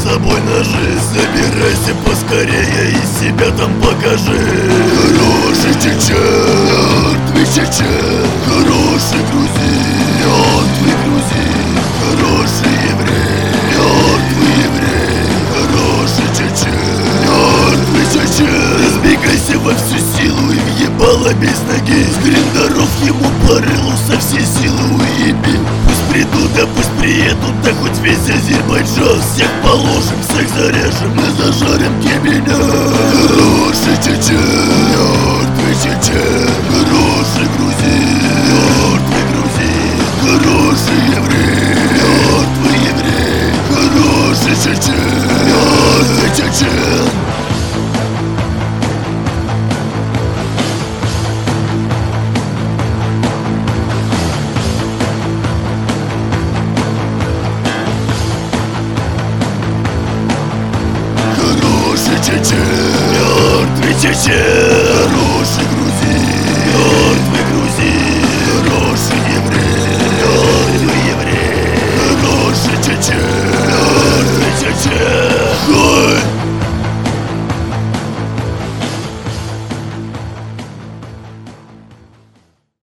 собой ножи. Собирайся поскорее и себя там покажи. Хороший чечен, мертвый чечен, хороший грузин, мертвый грузин, хороший еврей, мертвый еврей, хороший чечен, мертвый чечен. Разбегайся во всю силу и въебало без ноги. С гриндаров ему по рылу со всей силы уеби. Пусть придут, да пусть приедут, да хоть весь Азербайджан. Всех положим, всех зарежем и зажарим кибеня. Хороший чечен, мертвый чечен, хороший грузин, мертвый грузин, хороший еврей, мертвый еврей, хороший чечен, мертвый чечен. Хороший чечен, мертвый чечен, хороший